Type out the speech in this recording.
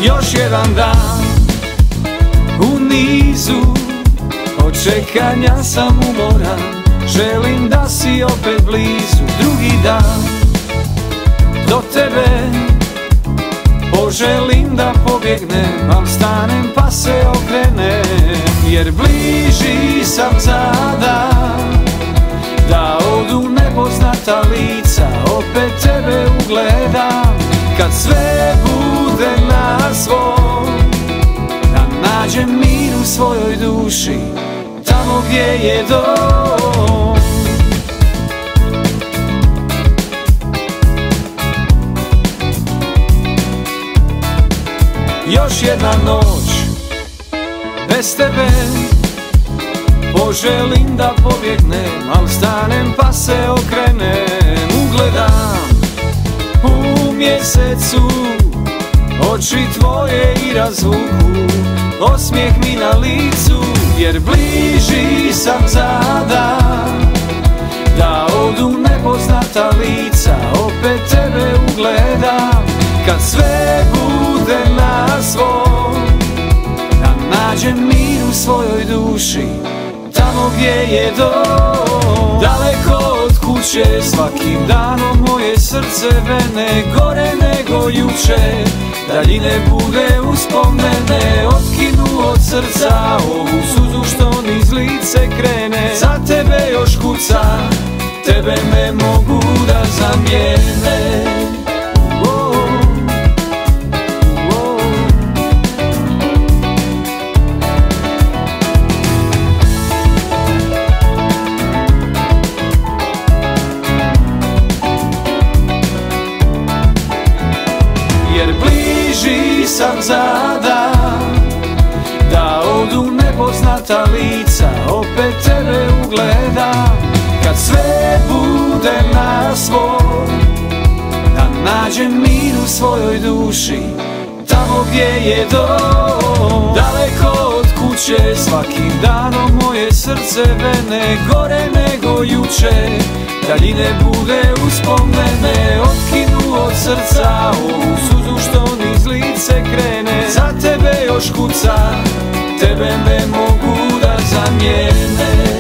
Još jedan dan u nizu očekanja sam umoran, želim da si opet blizu. Drugi dan do tebe poželim da pobjegnem, al stanem pa se okrenem, jer bliži sam zadan da odu nepoznata lica, opet tebe ugledam. Kad sve bude na svom, da nađem mir u svojoj duši, tamo gdje je dom. Još jedna noć bez tebe poželim da pobjegnem, al stanem pa se okrenem, ugledam u mjesecu oči tvoje i razvuku osmijeh mi na licu, jer bliži sam zadan da odu nepoznata lica, opet tebe ugledam. Kad sve bude na svom, da nađem mir u svojoj duši, tamo gdje je dom. Daleko od kuće svakim danom moje srce vene gore nego juče, daljine bude uspomene, otkinu od srca ovu suzu što niz lice krene. Za tebe još kuca, tebe ne mogu da zamijene. Jer bliži sam zadan da odu nepoznata lica, opet tebe ugledam. Kad sve bude na svom, da nađem mir u svojoj duši, tamo gdje je dom. Daleko od kuće svakim danom moje srce vene gore nego juče, daljine bude uspomene, otkinu od srca ovu suzu što niz lice krene. Za tebe još kuca, tebe ne mogu da zamijene.